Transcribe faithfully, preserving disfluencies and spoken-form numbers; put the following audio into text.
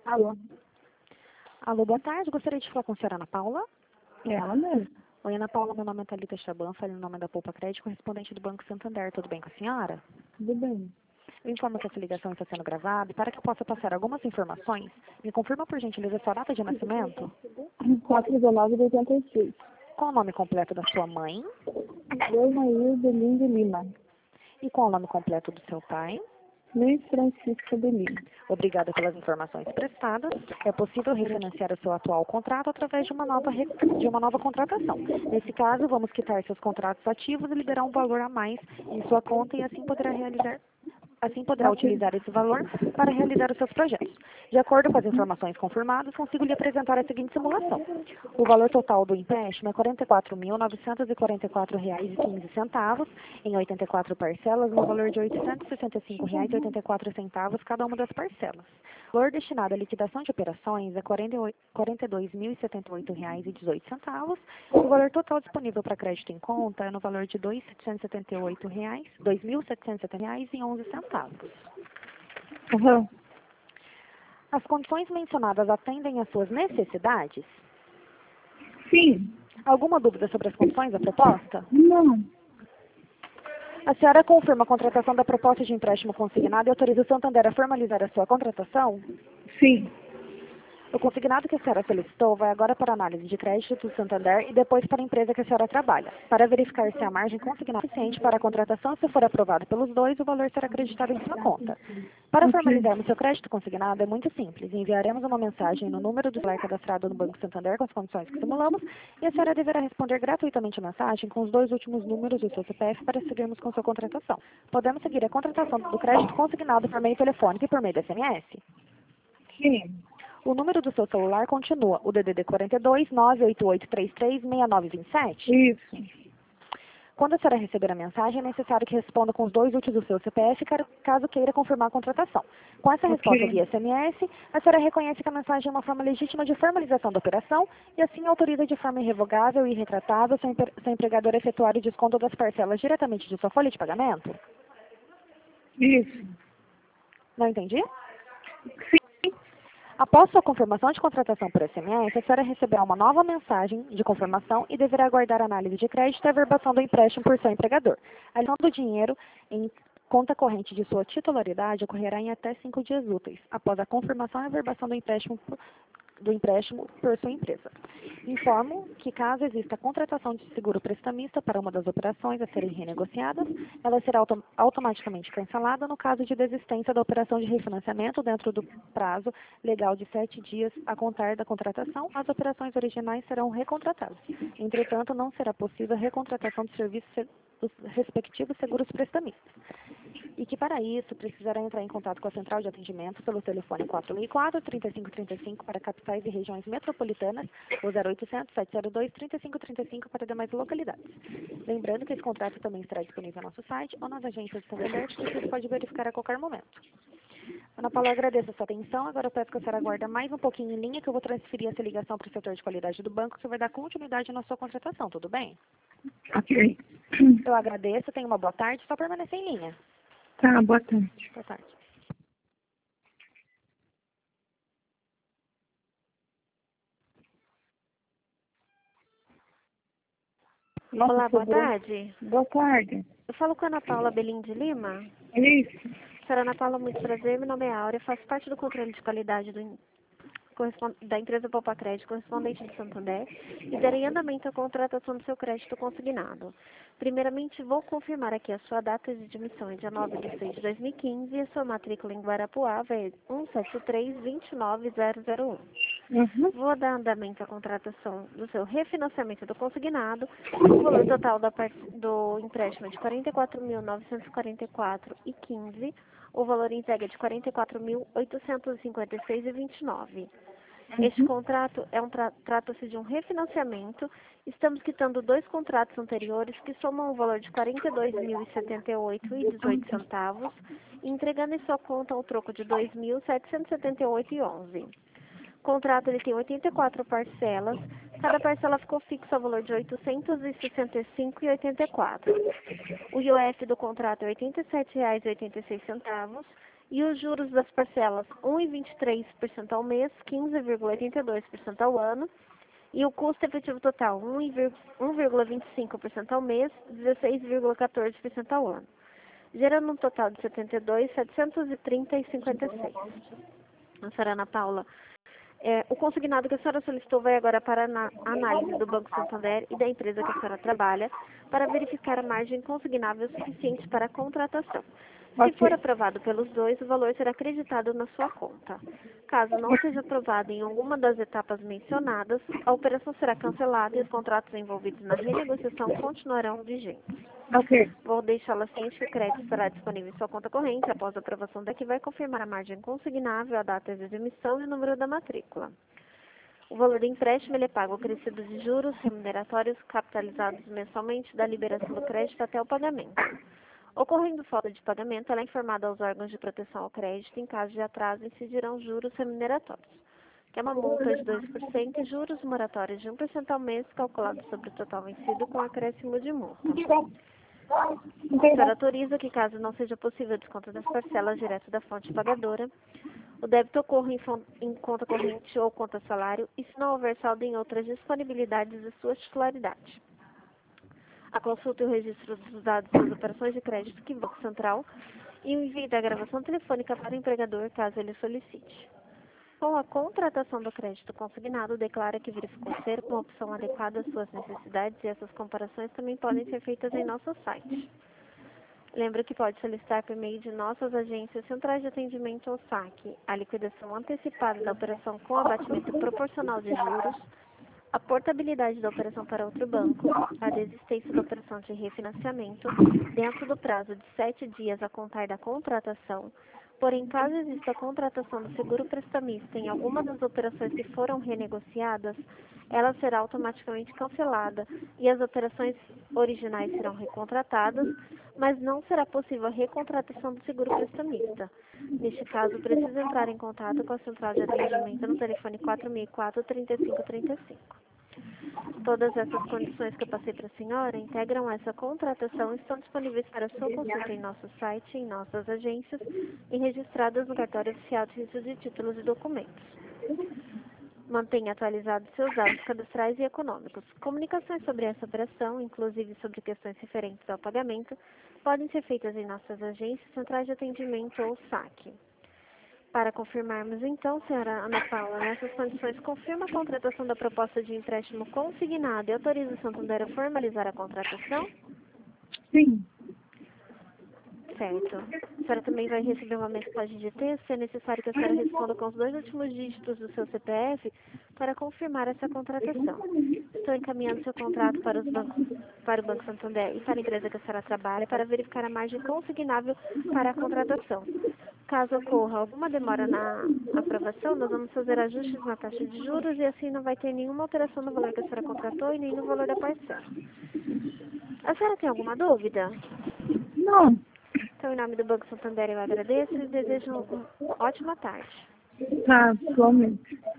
Alô? Alô, boa tarde. Gostaria de falar com a senhora Ana Paula. É ela mesmo. Oi, Ana Paula. Meu nome é Thalita Chaban, falo em nome da Poupa Crédito, correspondente do Banco Santander. Tudo bem com a senhora? Tudo bem. Eu informo que essa ligação está sendo gravada e para que eu possa passar algumas informações, me confirma por gentileza sua data de nascimento, quatro dezenove de oitenta e seis. qual o nome completo da sua mãe Donair Belim de Lima. e qual o nome completo do seu pai. Luiz Francisco de Lima. Obrigada pelas informações prestadas. É possível refinanciar o seu atual contrato através de uma nova, re- de uma nova contratação. Nesse caso, vamos quitar seus contratos ativos e liberar um valor a mais em sua conta e assim poderá realizar Assim poderá Ok. utilizar esse valor para realizar os seus projetos. De acordo com as informações confirmadas, consigo lhe apresentar a seguinte simulação. O valor total do empréstimo é quarenta e quatro mil novecentos e quarenta e quatro reais e quinze centavos, em oitenta e quatro parcelas, no valor de oitocentos e sessenta e cinco reais e oitenta e quatro centavos cada uma das parcelas. O valor destinado à liquidação de operações é quarenta e dois mil e setenta e oito reais e dezoito centavos. O valor total disponível para crédito em conta é no valor de dois mil setecentos e setenta e oito reais, dois mil setecentos e setenta reais e onze centavos. Aham. As condições mencionadas atendem às suas necessidades? Sim. Alguma dúvida sobre as condições da proposta? Não. A senhora confirma a contratação da proposta de empréstimo consignado e autoriza o Santander a formalizar a sua contratação? Sim. O consignado que a senhora solicitou vai agora para a análise de crédito do Santander e depois para a empresa que a senhora trabalha, para verificar se a margem consignada é suficiente para a contratação. Se for aprovado pelos dois, o valor será acreditado em sua conta. Para Ok. formalizarmos seu crédito consignado é muito simples. Enviaremos uma mensagem no número do celular cadastrado no Banco Santander com as condições que simulamos e a senhora deverá responder gratuitamente a mensagem com os dois últimos números do seu C P F para seguirmos com sua contratação. Podemos seguir a contratação do crédito consignado por meio telefônico e por meio de S M S? Sim. O número do seu celular continua o D D D quarenta e dois, nove oito oito três três, seis nove dois sete. Isso. Quando a senhora receber a mensagem, é necessário que responda com os dois últimos do seu C P F, car- caso queira confirmar a contratação. Com essa resposta Ok. via S M S, a senhora reconhece que a mensagem é uma forma legítima de formalização da operação e assim autoriza de forma irrevogável e irretratável seu, empre- seu empregador a efetuar o desconto das parcelas diretamente de sua folha de pagamento? Isso. Não entendi? Sim. Após sua confirmação de contratação por S M S, a senhora receberá uma nova mensagem de confirmação e deverá aguardar a análise de crédito e a verbação do empréstimo por seu empregador. A liquidação do dinheiro em conta corrente de sua titularidade ocorrerá em até cinco dias úteis, após a confirmação e a verbação do empréstimo por- do empréstimo por sua empresa. Informo que, caso exista a contratação de seguro prestamista para uma das operações a serem renegociadas, ela será auto automaticamente cancelada no caso de desistência da operação de refinanciamento dentro do prazo legal de sete dias a contar da contratação. As operações originais serão recontratadas. Entretanto, não será possível a recontratação dos serviços se- dos respectivos seguros prestamistas. E que, para isso, precisará entrar em contato com a central de atendimento pelo telefone quatro mil e quatro, trinta e cinco trinta e cinco para capitais e regiões metropolitanas, ou zero oitocentos, sete zero dois, trinta e cinco trinta e cinco para demais localidades. Lembrando que esse contrato também estará disponível no nosso site ou nas agências de Santander, que você pode verificar a qualquer momento. Ana Paula, eu agradeço a sua atenção. Agora eu peço que a senhora aguarde mais um pouquinho em linha, que eu vou transferir essa ligação para o setor de qualidade do banco, que vai dar continuidade na sua contratação, tudo bem? Ok. Eu agradeço, tenha uma boa tarde, só permanecer em linha. Tá, boa tarde. Boa tarde. Nossa, Olá, boa sobrou. tarde. Boa tarde. Eu falo com a Ana Paula Belim de Lima. Isso. Senhora Ana Paula, muito prazer. Meu nome é Áurea, faço parte do controle de qualidade do, correspon- da empresa Poupa Crédito, correspondente do Santander, e darei andamento à contratação do seu crédito consignado. Primeiramente, vou confirmar aqui a sua data de admissão é dia nove de seis de dois mil e quinze e a sua matrícula em Guarapuava é um sete três dois nove zero zero um. Uhum. Vou dar andamento à contratação do seu refinanciamento do consignado. O valor total da par- do empréstimo é de quarenta e quatro mil novecentos e quarenta e quatro reais e quinze. O valor entregue é de quarenta e quatro mil oitocentos e cinquenta e seis reais e vinte e nove. Este Uhum. contrato é um tra- trata-se de um refinanciamento. Estamos quitando dois contratos anteriores que somam o valor de quarenta e dois mil e setenta e oito reais e dezoito centavos e entregando em sua conta o troco de dois mil setecentos e setenta e oito reais e onze. O contrato ele tem oitenta e quatro parcelas. Cada parcela ficou fixa ao valor de oitocentos e sessenta e cinco reais e oitenta e quatro. O I O F do contrato é oitenta e sete reais e oitenta e seis centavos E os juros das parcelas um vírgula vinte e três por cento ao mês, quinze vírgula oitenta e dois por cento ao ano. E o custo efetivo total um vírgula vinte e cinco por cento ao mês, dezesseis vírgula quatorze por cento ao ano. Gerando um total de setenta e dois mil setecentos e trinta reais e cinquenta e seis centavos. A senhora Ana Paula, é, o consignado que a senhora solicitou vai agora para a análise do Banco Santander e da empresa que a senhora trabalha para verificar a margem consignável suficiente para a contratação. Se Ok. for aprovado pelos dois, o valor será acreditado na sua conta. Caso não seja aprovado em alguma das etapas mencionadas, a operação será cancelada e os contratos envolvidos na renegociação continuarão vigentes. Ok. Vou deixá-la ciente que o crédito estará disponível em sua conta corrente após a aprovação daqui vai confirmar a margem consignável, a data de emissão e o número da matrícula. O valor do empréstimo ele é pago acrescido de juros remuneratórios capitalizados mensalmente da liberação do crédito até o pagamento. Ocorrendo falta de pagamento, ela é informada aos órgãos de proteção ao crédito. Em caso de atraso, incidirão juros remuneratórios, que é uma multa de dois por cento e juros moratórios de um por cento ao mês, calculados sobre o total vencido com acréscimo de multa. A senhora autoriza que, caso não seja possível o desconto das parcelas direto da fonte pagadora, o débito ocorra em, em conta corrente ou conta salário e se não houver saldo em outras disponibilidades de sua titularidade. A consulta e o registro dos dados das operações de crédito que Banco Central e o envio da gravação telefônica para o empregador, caso ele solicite. Com a contratação do crédito consignado, declara que verificou ser uma opção adequada às suas necessidades e essas comparações também podem ser feitas em nosso site. Lembra que pode solicitar por meio de nossas agências centrais de atendimento ao saque, a liquidação antecipada da operação com abatimento proporcional de juros, a portabilidade da operação para outro banco, a desistência da operação de refinanciamento dentro do prazo de sete dias a contar da contratação. Porém, caso exista a contratação do seguro prestamista em alguma das operações que foram renegociadas, ela será automaticamente cancelada e as operações originais serão recontratadas, mas não será possível a recontratação do seguro prestamista. Neste caso, precisa entrar em contato com a central de atendimento no telefone quatro seis quatro, três cinco três cinco. Todas essas condições que eu passei para a senhora integram essa contratação e estão disponíveis para sua consulta em nosso site, em nossas agências e registradas no cartório oficial de registro de títulos e documentos. Mantenha atualizados seus dados cadastrais e econômicos. Comunicações sobre essa operação, inclusive sobre questões referentes ao pagamento, podem ser feitas em nossas agências, centrais de atendimento ou saque. Para confirmarmos então, senhora Ana Paula, nessas condições, confirma a contratação da proposta de empréstimo consignado e autoriza o Santander a formalizar a contratação? Sim. Certo. A senhora também vai receber uma mensagem de texto. É necessário que a senhora responda com os dois últimos dígitos do seu C P F para confirmar essa contratação. Estou encaminhando seu contrato para, os bancos, para o Banco Santander e para a empresa que a senhora trabalha para verificar a margem consignável para a contratação. Caso ocorra alguma demora na aprovação, nós vamos fazer ajustes na taxa de juros e assim não vai ter nenhuma alteração no valor que a senhora contratou e nem no valor da parcela. A senhora tem alguma dúvida? Não. Então, em nome do Banco Santander, eu agradeço e desejo uma ótima tarde. Tá, igualmente.